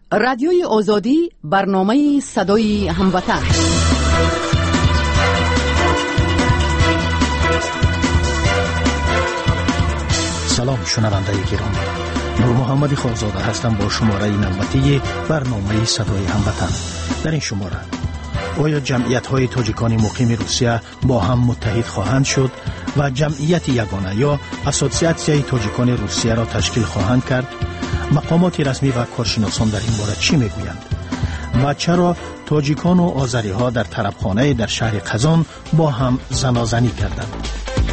رادیوی آزادی برنامه صدای هموطن. سلام شنونده گرامی، نور محمد خالزاده هستم با شماره نوبتی برنامه صدای هموطن. در این شماره آیا جمعیت‌های تاجیکان مقیم روسیه با هم متحد خواهند شد و جمعیت یگانه یا اسوسیاسیون تاجیکان روسیه را تشکیل خواهند کرد؟ مقامات رسمی و کارشناسان در این باره چی میگویند؟ و چرا تاجیکان و آذری‌ها در طربخانه در شهر قزان با هم زنازنی کردند؟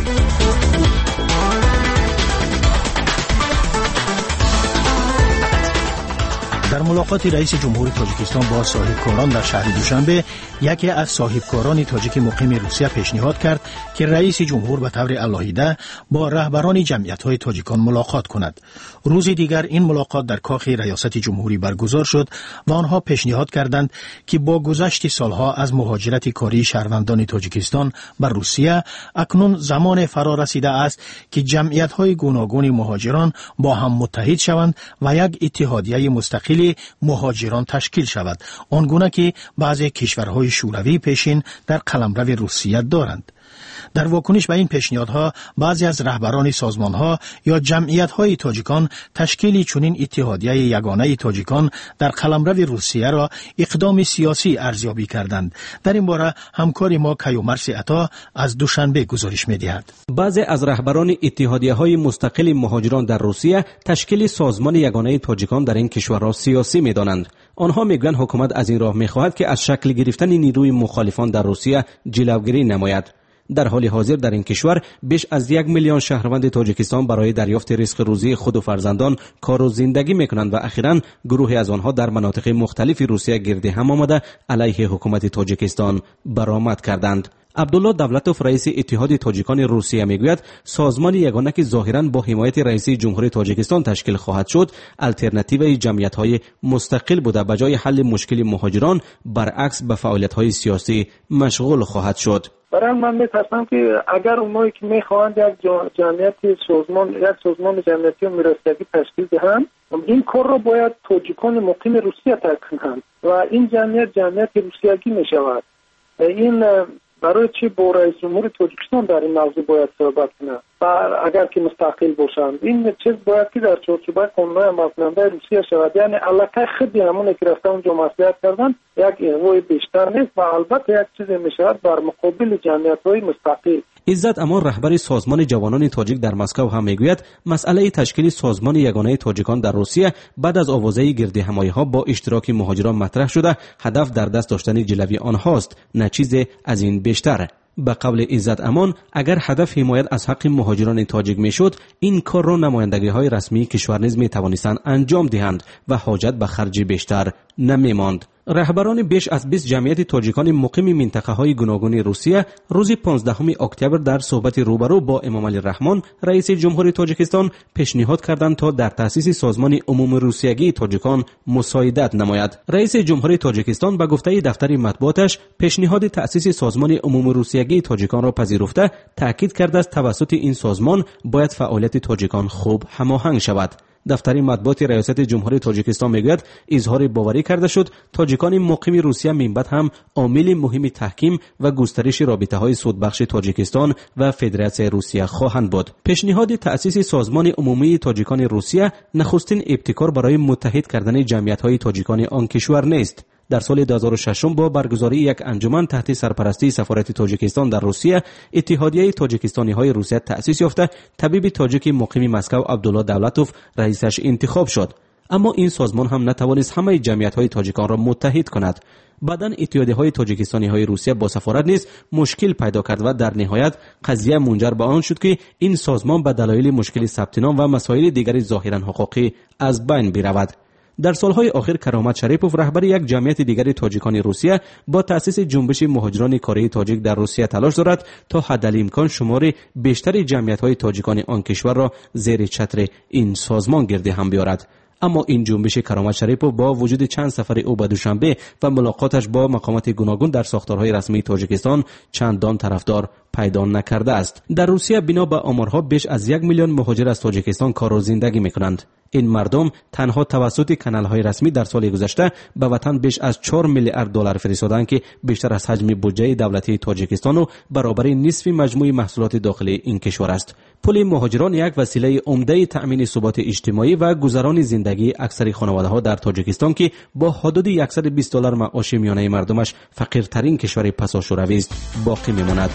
در ملاقات رئیس جمهور تاجیکستان با صاحبکاران در شهر دوشنبه، یکی از صاحبکاران تاجیک مقیم روسیه پیشنهاد کرد که رئیس جمهور به طور علایده با رهبران جمعیت‌های تاجیکان ملاقات کند. روز دیگر این ملاقات در کاخ ریاست جمهوری برگزار شد و آنها پیشنهاد کردند که با گذشت سالها از مهاجرت کاری شهروندان تاجیکستان بر روسیه، اکنون زمان فرا رسیده است که جمعیت‌های گوناگون مهاجران با هم متحد شوند و یک اتحادیه مستقل مهاجران تشکیل شود، آنگونه که بعضی کشورهای شوروی پیشین در قلمرو روسیه دارند. در واکنش به این پیشنهادها، بعضی از رهبران سازمانها یا جمعیت‌های تاجیکان تشکیل چنین اتحادیه یگانه تاجیکان در قلمرو روسیه را اقدام سیاسی ارزیابی کردند. در این باره همکار ما کیومرث عطا از دوشنبه گزارش می‌دهد. بعضی از رهبران اتحادیه‌های مستقل مهاجران در روسیه تشکیل سازمان یگانه تاجیکان در این کشور را سیاسی می‌دانند. آنها میگویند حکومت از این راه می‌خواهد که از شکل گرفتن نیروی مخالفان در روسیه جلوگیری نماید. در حال حاضر در این کشور بیش از 1 میلیون شهروند تاجیکستان برای دریافت رزق روزی خود و فرزندان کار و زندگی میکنند و اخیراً گروهی از آنها در مناطق مختلف روسیه گرد هم آمده علیه حکومت تاجیکستان برآمد کردند. عبدالله دولتوف رئیس اتحاد تاجیکان روسیه میگوید سازمان یگانه که ظاهراً با حمایت رئیس جمهور تاجیکستان تشکیل خواهد شد، الترناتیوی جمعیت‌های مستقل بوده به جای حل مشکل مهاجران برعکس به فعالیت‌های سیاسی مشغول خواهد شد. برای من می‌ترسم که اگر اونایی که می‌خواهند یک سازمان جمعیتی و میراثیابی تشکیل دهند، این کار را باید تاجیکان مقیم روسیه تکنند و این جمعیت روسیگی می‌شود. این برای چی با رئیس جمهور تاجیکستان در این موضوع باید صحبت کنه و اگر که مستقل باشند، این چیز باید که در چارچوب قانون عمل کننده روسیه شود. یعنی علاقه خودی همونی که رفتن اونجا مصلحت کردن یک اغوای بیشتر نیست و البته یک چیزی میشود بر مقابل جمعیت‌های مستقل. عزت امان رهبر سازمان جوانان تاجیک در مسکو هم میگوید مسئله تشکیل سازمان یگانه تاجیکان در روسیه بعد از آوازه گرد همایی‌ها با اشتراک مهاجران مطرح شده، هدف در دست داشتن جلوی آنهاست، نه چیز از این بیشتر. به قول عزت امان اگر هدف حمایت از حق مهاجران تاجیک میشد، این کار را نمایندگی‌های رسمی کشور نیز میتوانستند انجام دهند و حاجت به خرج بیشتر نمیماند. رهبران بیش از 20 جمعیت تاجیکان مقیم منطقه‌های گوناگون روسیه روز 15 اکتبر در صحبت روبرو با امام علی رحمان رئیس جمهور تاجیکستان پیشنهاد کردند تا در تأسیس سازمان عموم روسیگی تاجیکان مساعدت نماید. رئیس جمهور تاجیکستان به گفته دفتر مطبوعاتش پیشنهاد تأسیس سازمان عموم روسیگی تاجیکان را پذیرفته، تاکید کرده است توسط این سازمان باید فعالیت تاجیکان خوب هماهنگ شود. دفتر مطبوعات ریاست جمهوری تاجیکستان میگوید اظهار باوری کرده شد تاجیکان مقیم روسیه منبعد هم عامل مهم تحکیم و گسترش رابطه‌های سودبخش تاجیکستان و فدراسیون روسیه خواهند بود. پیشنهاد تأسیس سازمان عمومی تاجیکان روسیه نخستین ابتکار برای متحد کردن جمعیت‌های تاجیکان آن کشور نیست. در سال 2006 با برگزاری یک انجمن تحت سرپرستی سفارت تاجیکستان در روسیه، اتحادیه تاجیکستانی‌های روسیه تأسیس یافته، طبیب تاجیک مقیم مسکو عبدالله دولتوف رئیسش انتخاب شد. اما این سازمان هم نتوانست همه جمعیت‌های تاجیکان را متحد کند. بعداً اتحادیه‌های تاجیکستانی‌های روسیه با سفارت نیز مشکل پیدا کرد و در نهایت قضیه منجر به آن شد که این سازمان به دلایل مشکل ثبت نام و مسائل دیگر ظاهراً حقوقی از بین برود. در سالهای آخر کرامت شریپوف رهبر یک جمعیت دیگر تاجیکان روسیه با تأسیس جنبش مهاجران کاری تاجیک در روسیه تلاش دارد تا حداقل شمار بیشتر جمعیت‌های تاجیکان آن کشور را زیر چتر این سازمان گرد هم بیاورد. اما این جنبش کرامت شریپوف با وجود چند سفر او به دوشنبه و ملاقاتش با مقامات گوناگون در ساختارهای رسمی تاجیکستان چندان طرفدار پیدا نکرده است. در روسیه بنا به آمارها بیش از 1 میلیون مهاجر از تاجیکستان کار و زندگی میکنند. این مردم تنها توسط کانال‌های رسمی در سال گذشته به وطن بیش از 4 میلیارد دلار فرستادند که بیشتر از حجم بودجه دولتی تاجیکستان و برابر نصف مجموع محصولات داخلی این کشور است. پول مهاجران یک وسیله عمده تأمین ثبات اجتماعی و گذران زندگی اکثر خانواده‌ها در تاجیکستان که با حدود 120 دلار معاش میانه مردمش فقیرترین کشور پساشوروی است باقی میماند.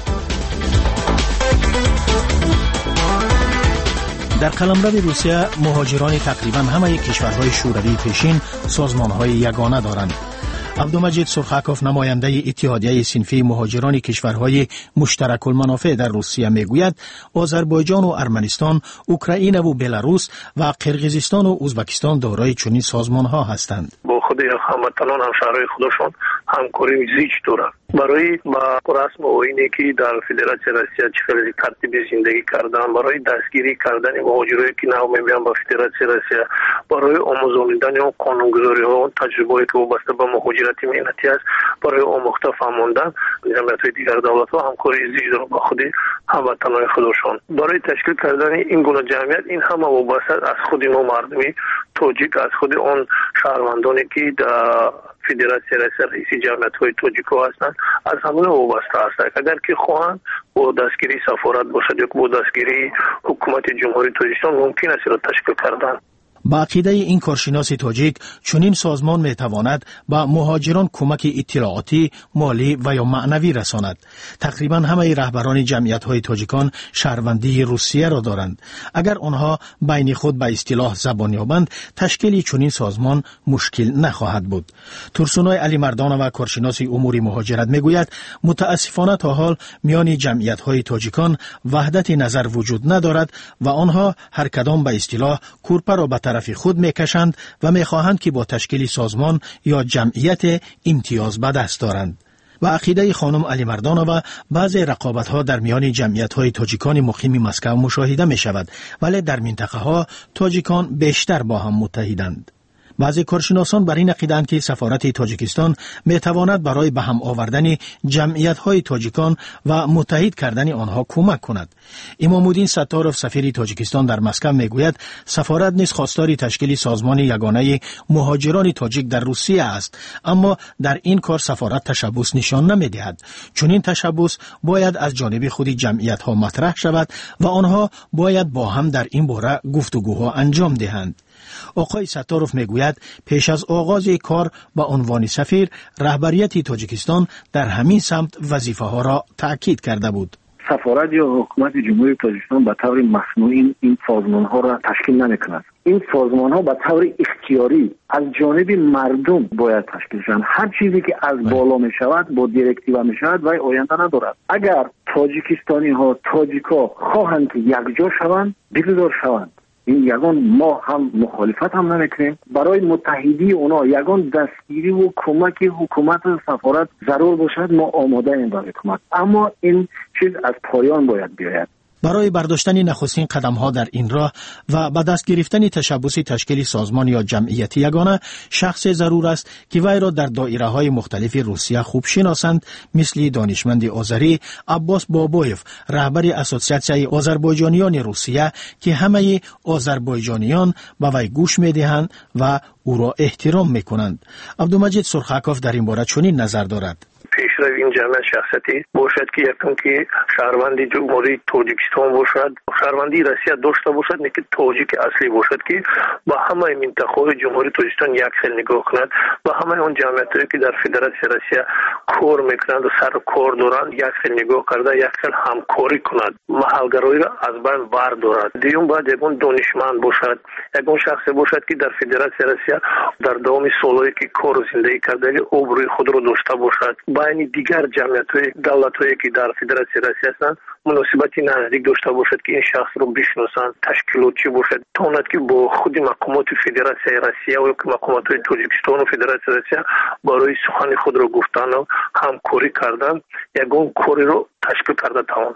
در قلمرو روسیه مهاجران تقریبا همه کشورهای شوروی پیشین سازمانهای یگانه دارند. عبدالمجید سرخکوف نماینده اتحادیه صنفی مهاجران کشورهای مشترک المنافع در روسیه میگوید آذربایجان و ارمنستان، اوکراین و بلاروس و قرقیزستان و ازبکستان دارای چنین سازمانها هستند. با خود هموطنان همشهرهای خودشان همکاری زیچ دارند. برای با رسم و آیینی که در فدراسیون روسیه چه ترتیب زندگی کردن، برای دستگیری کردن مهاجرایی که نو میان با فدراسیون روسیه، برای آموزاندن اون قانونگذاری ها و تجربه‌ای که وابسته به مهاجرت مهنتی است، برای آموخته فهماندن جمعیت‌های دیگر دولت‌ها همکاری زیچ دارند با خود هموطنان خودشان. برای تشکیل کردن این گونه جمعیت این همه وابسته از خود ما مردمی تاجیک، از خود آن شهروندانی که در فدراسیون روسیه رئیس جمعیت‌های تاجیک‌ها هستند از همون وابسته هستند. اگر که خواهند با دستگیری سفارت باشد یا با دستگیری حکومت جمهوری تاجیکستان ممکن است را تشکیل کردن. با عقیده این کارشناس تاجیک چنین سازمان میتواند به مهاجران کمک اطلاعاتی، مالی و یا معنوی رساند. تقریبا همه رهبران جمعیت‌های تاجیکان شهروندی روسیه را دارند. اگر آنها بین خود به اصطلاح زبان یابند، تشکیل چنین سازمان مشکل نخواهد بود. ترسونای علی مردان و کارشناس امور مهاجرت میگوید متاسفانه تا حال میان جمعیت‌های تاجیکان وحدت نظر وجود ندارد و آنها هر کدام به اصطلاح کورپا را به طرف خود میکشند و میخواهند که با تشکیل سازمان یا جمعیت امتیاز به دست دارند. و عقیده خانم علی مردانова بعضی رقابت‌ها در میان جمعیت‌های تاجیکان مقیم مسکو مشاهده می‌شود، ولی در منطقه‌ها تاجیکان بیشتر با هم متحدند. بعضی کارشناسان بر این عقیده‌اند که سفارت تاجیکستان می‌تواند برای به هم آوردن جمعیت‌های تاجیکان و متحد کردن آنها کمک کند. امام‌الدین ستاروف سفیر تاجیکستان در مسکو میگوید سفارت نیز خواستار تشکیل سازمان یگانه مهاجران تاجیک در روسیه است، اما در این کار سفارت تشبث نشان نمی‌دهد. چون این تشبث باید از جانب خود جمعیت‌ها مطرح شود و آنها باید با هم در این باره گفتگوها انجام دهند. آقای ستاروف میگوید پیش از آغاز کار با عنوان سفیر رهبریت تاجیکستان در همین سمت وظیفه ها را تأکید کرده بود. سفارت یا حکومت جمهوری تاجیکستان به طور مصنوعی این سازمان ها را تشکیل نمی‌کند. این سازمان ها به طور اختیاری از جانب مردم باید تشکیل شوند. هر چیزی که از بالا می شود با دیرکتیو می شود و آینده ندارد. اگر تاجیکستانی ها تاجیکا خواهند که یکجا شوند بگذار شوند. این یگان ما هم مخالفت هم نمیکنیم. برای متحدی اونا یگان دستگیری و کمک حکومت سفارت ضرور باشد، ما آماده ایم برای حکومت، اما این چیز از پایان باید بیاید. برای برداشتن نخستین قدم‌ها در این راه و به دست گرفتن تشبث تشکیل سازمان یا جمعیت یگانه، شخص ضرور است که وی را در دایره‌های مختلف روسیه خوب شناسند، مثل دانشمند آذری عباس بابویف، رهبر اسوسیاسیون آذربایجانیان روسیه که همه آذربایجانیان به وی گوش می‌دهند و او را احترام می‌کنند. عبدالمجید سرخکوف در این باره چنین نظر دارد. پیشرو این جمعیت شخصیتی باشد که یکم که شهروندی جمهوری تاجیکستان باشد، شهروندی روسیه داشته باشد، نه که تاجیک اصلی باشد که با همه منطقه‌های جمهوری تاجیکستان یک خیل نگاه کند، با همه اون جمعیتایی که در فدراسیون روسیه کار میکنند و سر کار دارند یک خیل نگاه کرده، یک خیل همکاری کند، محلگرایی را از بین بردارد. دیوم باید یکون دانشمند باشد، یکون شخصی باشد که در فدراسیون روسیه در دوام سالهایی که کار و زندگی کرده ابروی خود را داشته باشد. یعنی دیگر جمعیت‌های دولت‌هایی که در فدراسیون روسیه هستند مناسبتی نزدیک داشته باشد که این شخص رو بشناسند، تشکیلاتچی باشد، تواند که با خود مقامات فدراسیون روسیه و مقامات تاجیکستان و فدراسیون روسیه برای سخن خود را گفتن و همکاری کردن، یگان کاری رو تشکیل کرده تواند.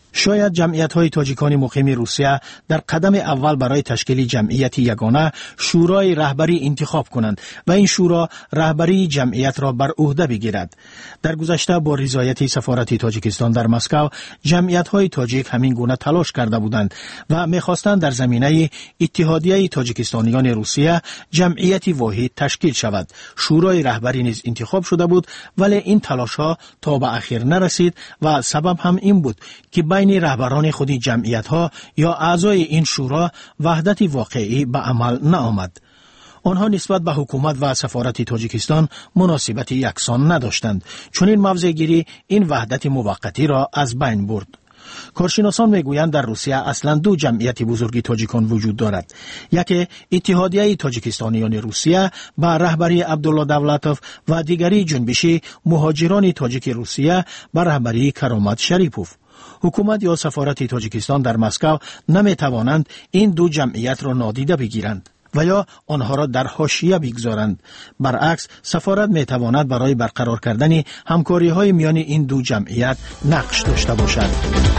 شاید جمعیت‌های تاجیکان مقیم روسیه در قدم اول برای تشکیل جمعیت یگانه شورای رهبری انتخاب کنند و این شورا رهبری جمعیت را بر عهده بگیرد. در گذشته با رضایت سفارت تاجیکستان در مسکو، جمعیت‌های تاجیک همین گونه تلاش کرده بودند و می‌خواستند در زمینه اتحادیه تاجیکستانیان روسیه جمعیتی واحد تشکیل شود. شورای رهبری نیز انتخاب شده بود، ولی این تلاش‌ها تا به اخیر نرسید و سبب هم این بود که بین رهبران خود جمعیت‌ها یا اعضای این شورا وحدت واقعی به عمل نآمد. آنها نسبت به حکومت و سفارت تاجیکستان مناسبت یکسان نداشتند، چون این موضع‌گیری این وحدت موقتی را از بین برد. کارشناسان میگویند در روسیه اصلا دو جمعیت بزرگی تاجیکان وجود دارد. یکی اتحادیه تاجیکستانیان روسیه به رهبری عبدالله دولتوف و دیگری جنبش مهاجران تاجیک روسیه به رهبری کرامت شریپوف. حکومت یا سفارت تاجیکستان در مسکو نمی توانند این دو جمعیت را نادیده بگیرند و یا آنها را در حاشیه بگذارند. برعکس، سفارت می تواند برای برقرار کردن همکاری های میان این دو جمعیت نقش داشته باشد.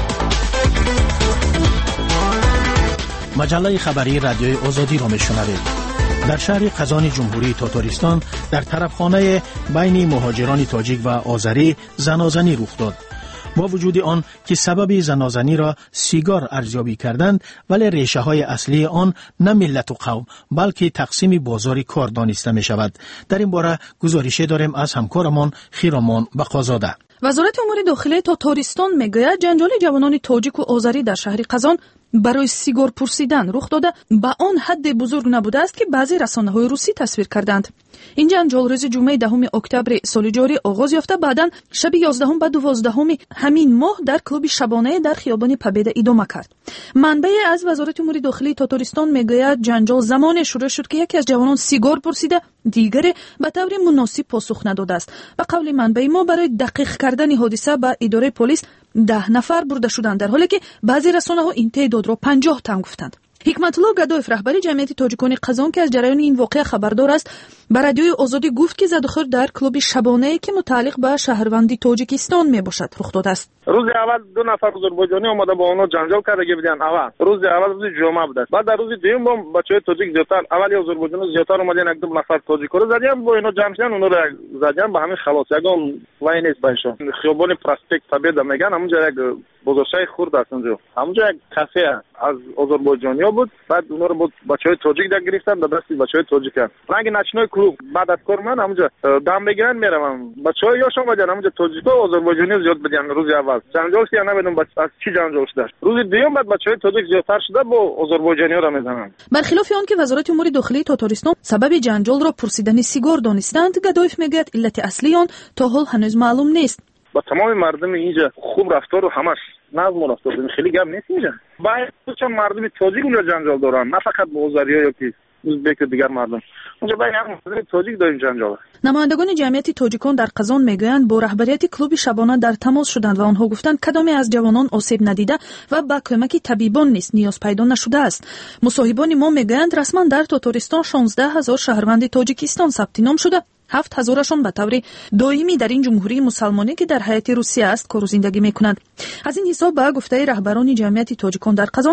مجله خبری رادیوی آزادی را می شنوید. در شهر قزان جمهوری تاتارستان در طرفخانه بین مهاجران تاجیک و آذری زنازنی رخ داد. با وجود آن که سبب زنازنی را سیگار ارزیابی کردند، ولی ریشه های اصلی آن نه ملت و قوم بلکه تقسیم بازار کار دانسته می شود. در این باره گزارشی داریم از همکارمان خیرامان بقازاده. وزارت امور داخلی تاتارستان میگوید جنجال جوانان تاجیک و آذری در شهر قزان برای سیگار پرسیدن رخ داده به آن حد بزرگ نبوده است که بعضی رسانه‌های روسی تصویر کردند. این جنجال روز جمعه 10 اکتبر سال جاری آغاز یافته، بعداً شب 11 و 12 همین ماه در کلوب شبانه در خیابان پبیده ادامه کرد. منبعی از وزارت امور داخلی تاتارستان میگوید جنجال زمان شروع شد که یکی از جوانان سیگار پرسیده، دیگری به طور مناسب پاسخ نداده است. به قول منبع ما برای دقیق کردن حادثه به اداره پلیس 10 نفر برده شدند، در حالی که بعضی رسانه‌ها این تعداد را 50 تن گفتند. حکمت الله گدایف رهبر جمعیت تاجیکان قزان که از جریان این واقعه خبردار است، به رادیوی آزادی گفت که زدخور در کلوب شبانه‌ای که متعلق به شهروندی تاجیکستان میباشد رخ داده است. روز اول 2 نفر آذربایجانی اومده با اونها جنجال کرده بودن. اول روز جمعه بود. بعد در روز دوم با بچه‌های تاجیک زیادتر، اولی آذربایجانی زیادتر اومدن، یک دو نفر تاجیک رو زدن، با اینا جمع شدن، اونا رو زدن، به همین خلاص. یگان وای نیست بایشون. خیابان پراستیک تبیده میگن، همونجا یک بازارچه خورد است اونجا. همونجا یک کافه از آذربایجانی‌ها بود. بعد اونا رو با بچه‌های تاجیک در گرفتن، به دست بچه‌های تاجیک. رنگ نچنای کلوب بعد از کار من همونجا دم بگیرن میرم. بچه‌ها یاشون وجن همونجا تاجیکا و آذربایجانی زیاد بدن. روز اول جنجال سی نمیدونم از چی جنجال شده. روز دوم بعد بچه‌های تاجیک زیادتر شده با آذربایجانی‌ها را میزنن. برخلاف آن که وزارت امور داخلی تاتارستان سبب جنجال را پرسیدن سیگار دانستند، گدایف میگوید علت اصلی آن تا حال هنوز معلوم نیست. با تمام مردم اینجا خوب رفتار و همش نظم و رفتار خیلی گم نیست اینجا. باید چون مردم تاجیک اونجا جنجال دارن، نه فقط با آذری‌ها یا که ازبک و دیگر مردم. اونجا باید هم تاجیک داریم جنجال. نمایندگان جمعیت تاجیکان در قزان میگویند با رهبریت کلوب شبانه در تماس شدند و آنها گفتند کدامی از جوانان آسیب ندیده و با کمک طبیبان نیز نیاز پیدا نشده است. مصاحبان ما میگویند رسما در تاتارستان 16000 شهروند تاجیکستان ثبت نام شده، 7000شون به طور دائمی در این جمهوری مسلمانی که در حیات روسیه است کار و زندگی میکنند. از این حساب به گفته رهبران جمعیت تاجیکان در قزان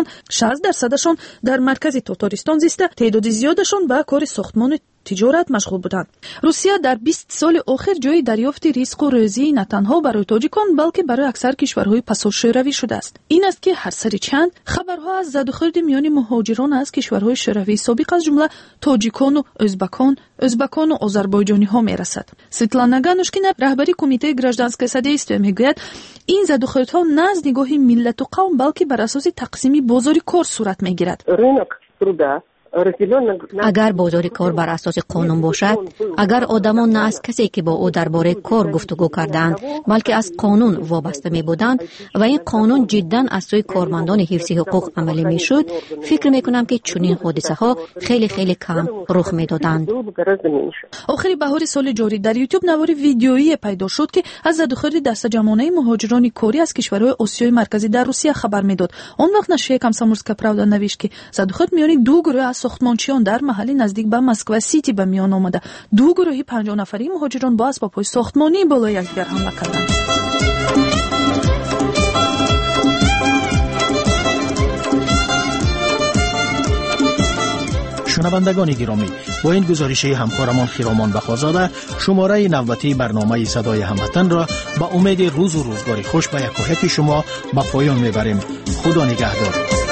60% در مرکز تاتارستان زیسته، تعداد زیادشون به کار ساختمان تجارت مشغول بودند. روسیه در 20 سال اخیر جای دریافت ریسک و روزی نه تنها برای تاجیکان بلکه برای اکثر کشورهای پسا شوروی شده است. این است که هر سری چند خبرها از زد و خورد میان مهاجران از کشورهای شوروی سابق از جمله تاجیکان و ازبکان و آذربایجانی ها میرسد. سویتلانا گانوشکینا رهبری کمیته گражданské содействие میگوید این زد و خوردها نه از نگاه ملت و قوم بلکه بر اساس تقسیم بازار کار صورت میگیرد. اگر بازار کار بر اساس قانون باشد، اگر آدمان نه از کسی که با او درباره کار گفتگو کردند بلکه از قانون وابسته می بودند و این قانون جدا از سوی کارمندان حفظ حقوق عملی می شد، فکر می کنم که چنین حادثه ها خیلی کم رخ می دادند. آخر بهار سال جاری در یوتیوب نوار ویدیویی پیدا شد که از زدوخوری دست جمعانه مهاجران کاری از کشورهای آسیای مرکزی در روسیه خبر می داد. آن وقت نشریه کامسомольская правда نوشت که زدوخورد میان دو گروه ساختمانچیان در محلی نزدیک به مسکو سیتی به میان آمده. دو گروهی 50 نفری مهاجران با اسباب‌های ساختمانی بالای یکدیگر حمله کردند. شنوندگان گرامی، با این گزارش همکارمان خیرامان بخازاده شماره نوبتی برنامه صدای هموطن را با امید روز و روزگاری خوش به یک شما به پایان میبریم. خدا نگهدار.